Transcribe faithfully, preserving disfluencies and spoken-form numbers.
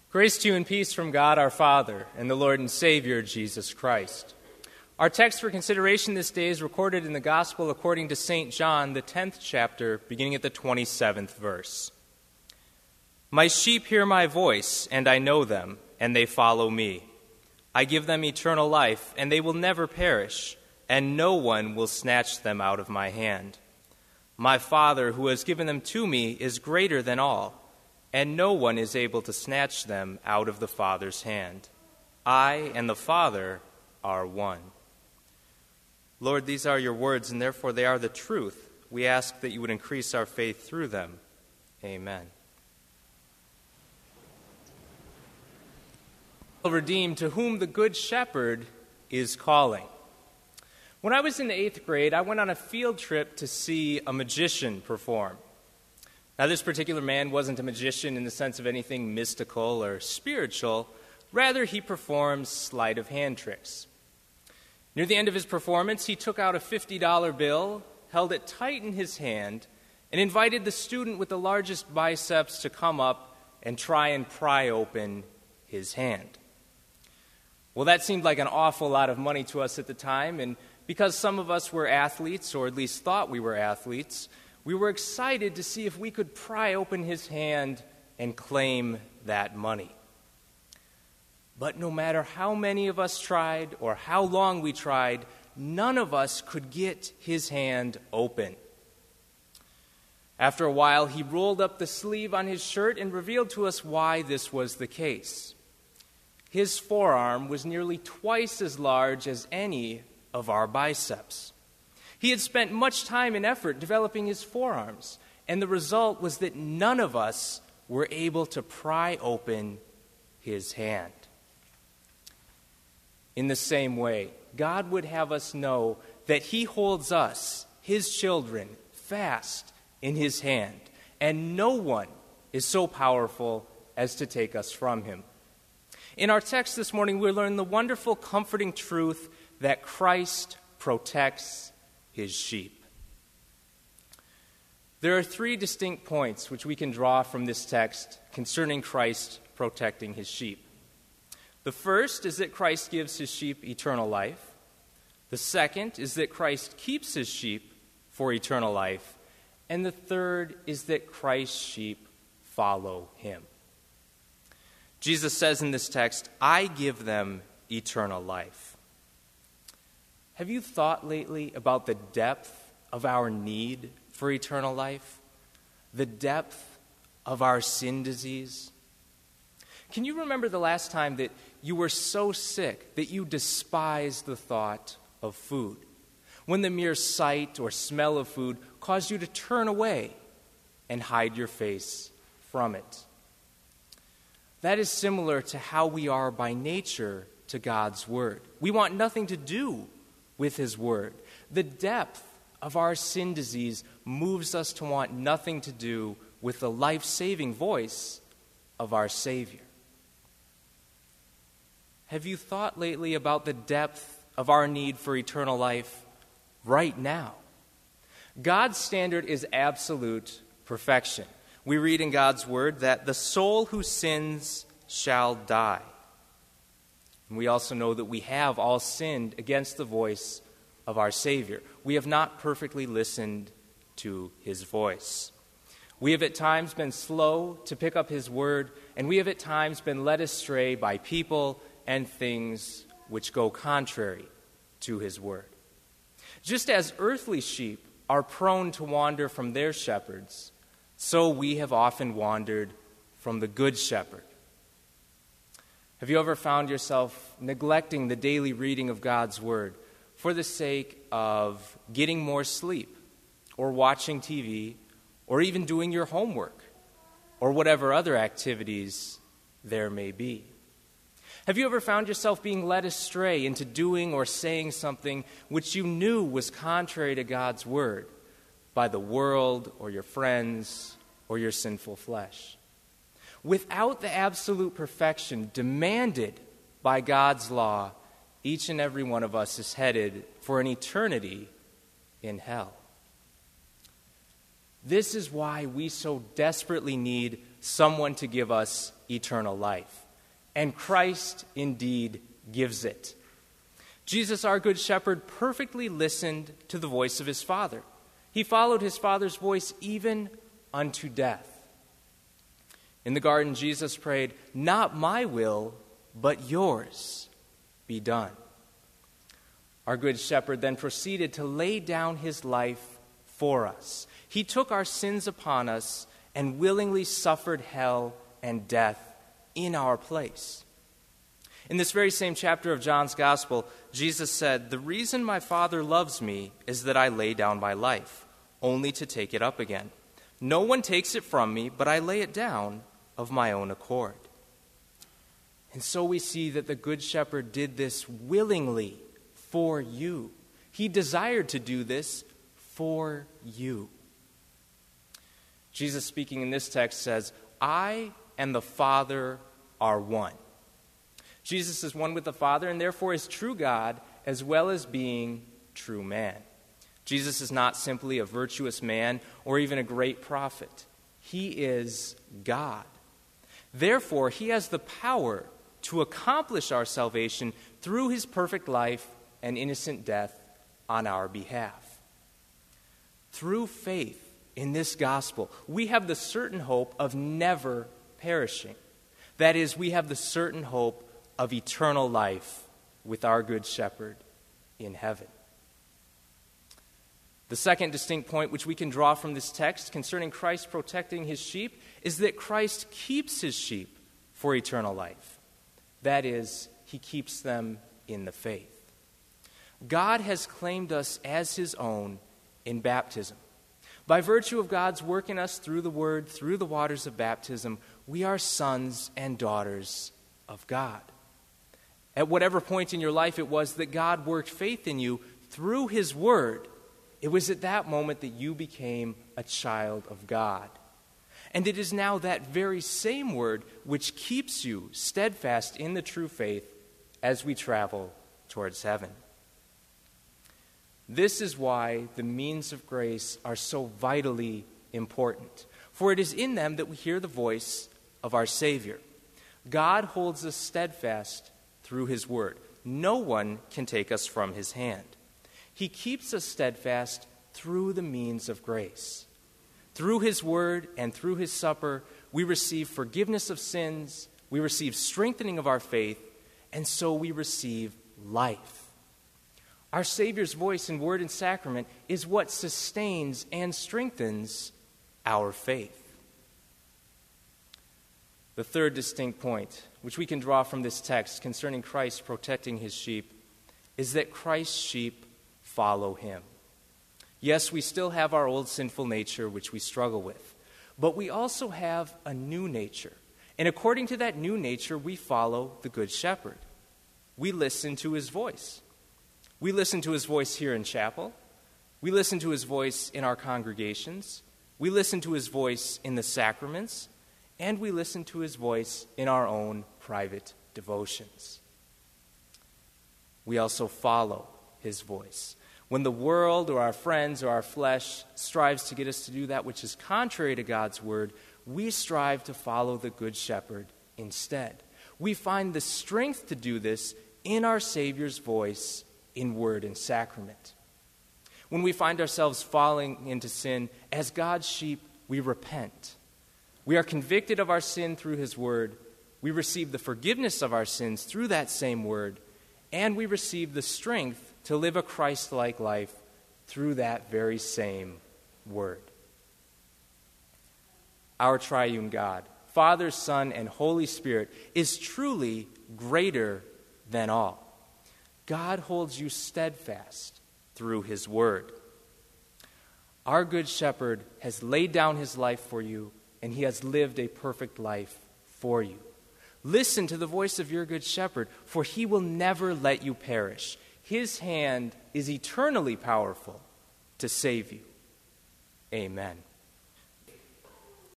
Grace to you and peace from God our Father and the Lord and Savior, Jesus Christ. Our text for consideration this day is recorded in the Gospel according to Saint John, the tenth chapter, beginning at the twenty-seventh verse. My sheep hear my voice, and I know them, and they follow me. I give them eternal life, and they will never perish, and no one will snatch them out of my hand. My Father, who has given them to me, is greater than all, and no one is able to snatch them out of the Father's hand. I and the Father are one. Lord, these are your words, and therefore they are the truth. We ask that you would increase our faith through them. Amen. Redeemed, to whom the Good Shepherd is calling. When I was in the eighth grade, I went on a field trip to see a magician perform. Now, this particular man wasn't a magician in the sense of anything mystical or spiritual. Rather, he performs sleight of hand tricks. Near the end of his performance, he took out a fifty dollar bill, held it tight in his hand, and invited the student with the largest biceps to come up and try and pry open his hand. Well, that seemed like an awful lot of money to us at the time, and because some of us were athletes, or at least thought we were athletes, we were excited to see if we could pry open his hand and claim that money. But no matter how many of us tried or how long we tried, none of us could get his hand open. After a while, he rolled up the sleeve on his shirt and revealed to us why this was the case. His forearm was nearly twice as large as any of our biceps. He had spent much time and effort developing his forearms, and the result was that none of us were able to pry open his hand. In the same way, God would have us know that he holds us, his children, fast in his hand, and no one is so powerful as to take us from him. In our text this morning, we learn the wonderful, comforting truth that Christ protects his sheep. There are three distinct points which we can draw from this text concerning Christ protecting his sheep. The first is that Christ gives his sheep eternal life. The second is that Christ keeps his sheep for eternal life. And the third is that Christ's sheep follow him. Jesus says in this text, I give them eternal life. Have you thought lately about the depth of our need for eternal life? The depth of our sin disease? Can you remember the last time that you were so sick that you despised the thought of food? When the mere sight or smell of food caused you to turn away and hide your face from it? That is similar to how we are by nature to God's word. We want nothing to do with his word. The depth of our sin disease moves us to want nothing to do with the life-saving voice of our Savior. Have you thought lately about the depth of our need for eternal life right now? God's standard is absolute perfection. We read in God's word that the soul who sins shall die. And we also know that we have all sinned against the voice of our Savior. We have not perfectly listened to his voice. We have at times been slow to pick up his word, and we have at times been led astray by people and things which go contrary to his word. Just as earthly sheep are prone to wander from their shepherds, so we have often wandered from the Good Shepherd. Have you ever found yourself neglecting the daily reading of God's word for the sake of getting more sleep, or watching T V, or even doing your homework, or whatever other activities there may be? Have you ever found yourself being led astray into doing or saying something which you knew was contrary to God's word by the world or your friends or your sinful flesh? Without the absolute perfection demanded by God's law, each and every one of us is headed for an eternity in hell. This is why we so desperately need someone to give us eternal life. And Christ indeed gives it. Jesus, our Good Shepherd, perfectly listened to the voice of his Father. He followed his Father's voice even unto death. In the garden, Jesus prayed, "Not my will, but yours be done." Our Good Shepherd then proceeded to lay down his life for us. He took our sins upon us and willingly suffered hell and death in our place. In this very same chapter of John's Gospel, Jesus said, "The reason my Father loves me is that I lay down my life, only to take it up again. No one takes it from me, but I lay it down of my own accord." And so we see that the Good Shepherd did this willingly for you. He desired to do this for you. Jesus, speaking in this text, says, "I and the Father are one." Jesus is one with the Father and therefore is true God as well as being true man. Jesus is not simply a virtuous man or even a great prophet. He is God. Therefore, he has the power to accomplish our salvation through his perfect life and innocent death on our behalf. Through faith in this gospel, we have the certain hope of never perishing. That is, we have the certain hope of eternal life with our Good Shepherd in heaven. The second distinct point which we can draw from this text concerning Christ protecting his sheep is that Christ keeps his sheep for eternal life. That is, he keeps them in the faith. God has claimed us as his own in baptism. By virtue of God's work in us through the word, through the waters of baptism, we are sons and daughters of God. At whatever point in your life it was that God worked faith in you through his word, it was at that moment that you became a child of God. And it is now that very same word which keeps you steadfast in the true faith as we travel towards heaven. This is why the means of grace are so vitally important, for it is in them that we hear the voice of our Savior. God holds us steadfast through his word. No one can take us from his hand. He keeps us steadfast through the means of grace. Through his word and through his supper, we receive forgiveness of sins, we receive strengthening of our faith, and so we receive life. Our Savior's voice in word and sacrament is what sustains and strengthens our faith. The third distinct point, which we can draw from this text concerning Christ protecting his sheep, is that Christ's sheep follow him. Yes, we still have our old sinful nature, which we struggle with, but we also have a new nature. And according to that new nature, we follow the Good Shepherd. We listen to his voice. We listen to his voice here in chapel. We listen to his voice in our congregations. We listen to his voice in the sacraments. And we listen to his voice in our own private devotions. We also follow his voice. When the world or our friends or our flesh strives to get us to do that which is contrary to God's word, we strive to follow the Good Shepherd instead. We find the strength to do this in our Savior's voice in word and sacrament. When we find ourselves falling into sin, as God's sheep, we repent. We are convicted of our sin through his word. We receive the forgiveness of our sins through that same word. And we receive the strength to live a Christ-like life through that very same word. Our triune God, Father, Son, and Holy Spirit, is truly greater than all. God holds you steadfast through his word. Our Good Shepherd has laid down his life for you, and he has lived a perfect life for you. Listen to the voice of your Good Shepherd, for he will never let you perish. His hand is eternally powerful to save you. Amen.